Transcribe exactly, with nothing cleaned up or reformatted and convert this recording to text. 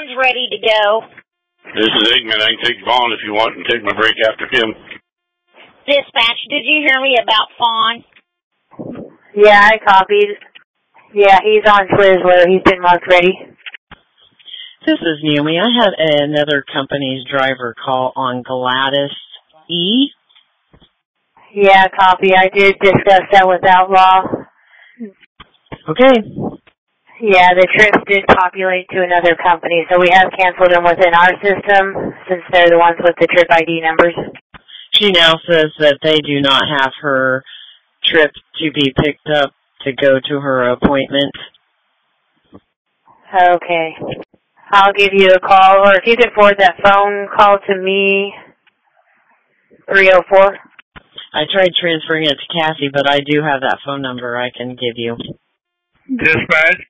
Vaughn's ready to go. This is Eggman. I can take Vaughn if you want and take my break after him. Dispatch, did you hear me about Fawn? Yeah, I copied. Yeah, he's on Twizzler. He's been marked ready. This is Naomi. I had another company's driver call on Gladys E. Yeah, copy. I did discuss that with Outlaw. Okay. Yeah, the trips did populate to another company, so we have canceled them within our system since they're the ones with the trip I D numbers. She now says that they do not have her trip to be picked up to go to her appointment. Okay. I'll give you a call, or if you could forward that phone call to me, three oh four. I tried transferring it to Cassie, but I do have that phone number I can give you. Dispatch,